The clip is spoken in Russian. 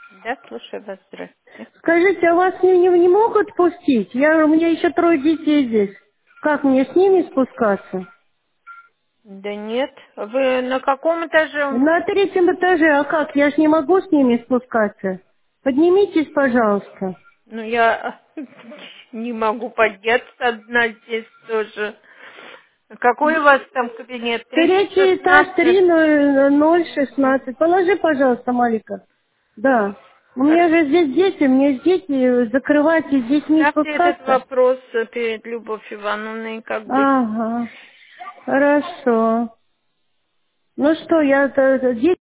Да, слушаю вас, здравствуйте. Скажите, а вас не могут пустить? У меня еще трое детей здесь. Как мне с ними спускаться? Да нет, вы на каком этаже? На третьем этаже, а как? Я ж не могу с ними спускаться. Поднимитесь, пожалуйста. Ну, я не могу подняться одна здесь тоже. Какой у вас там кабинет? Третий этаж, 316? 30016. Положи, пожалуйста, Малика. Да. У меня Хорошо. же здесь дети, мне дети закрывать и с детьми Ставьте этот спускаться. вопрос перед Любовью Ивановной, как быть. Ага. Хорошо. Ну что, я дети